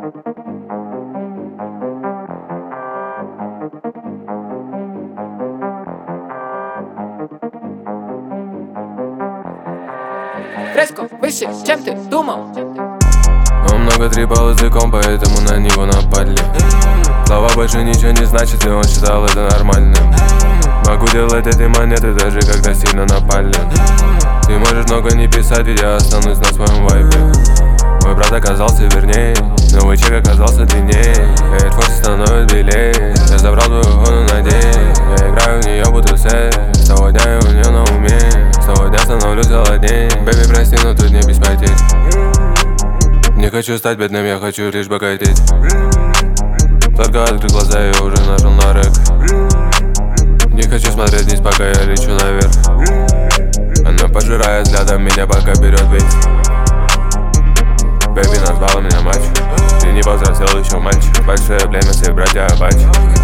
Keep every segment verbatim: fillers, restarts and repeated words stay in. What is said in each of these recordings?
Резко выше, чем ты думал. Он много трепал языком, поэтому на него напали. Слова больше ничего не значит, и он считал это нормальным. Могу делать эти монеты, даже когда сильно напали. Ты можешь много не писать, ведь я останусь на своем вайбе. Мой брат оказался вернее, новый чек оказался длиннее. Air Force становится белее, я забрал твою гону на день. Я играю в нее, будто секс, с того дня я у нее на уме. С того дня становлюсь холоднее. Бэби, прости, но тут не без потерь. Не хочу стать бедным, я хочу лишь богатеть. Только открыл глаза, я уже нажал на рэк. Не хочу смотреть вниз, пока я лечу наверх. Она пожирает взглядом меня, пока берет весь. Бэби назвала меня мачо. Ты не повзрослел еще, мальчик. Большое племя, все братья Апачи.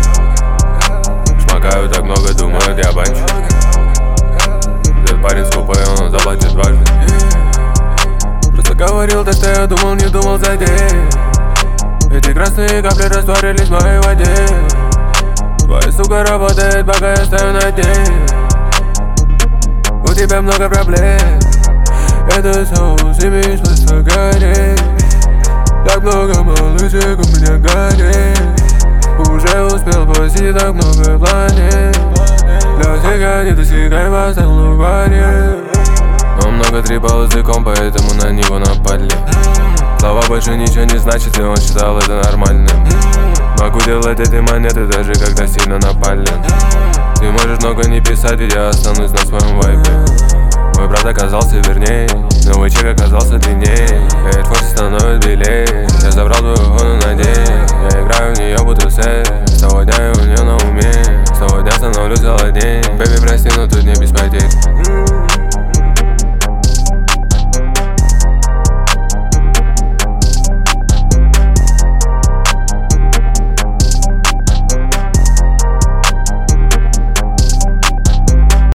Шмакаю так много, думают, я банчик. Этот парень скупой, он заплатит дважды. Просто говорил то, что я думал, не думал за день. Эти красные капли растворились в моей воде. Твоя сука работает, пока я стою на день. У тебя много проблем. Это соус, имеешь смысл гореть. Так много малышек у меня горит. Уже успел посетить так много планет. Для всех я не достигаю, поставил на баре. Он много трепал языком, поэтому на него напали. Слова больше ничего не значит, и он считал это нормальным. Могу делать эти монеты, даже когда сильно напали. Ты можешь много не писать, ведь я останусь на своем вайбе. Мой брат оказался вернее, новый чек оказался длиннее. Air Force становится белее, я забрал твою гону на день. Я играю в нее, будто секс, с того дня я у нее на уме. С того дня становлюсь холоднее. Бэби, прости, но тут не без потерь.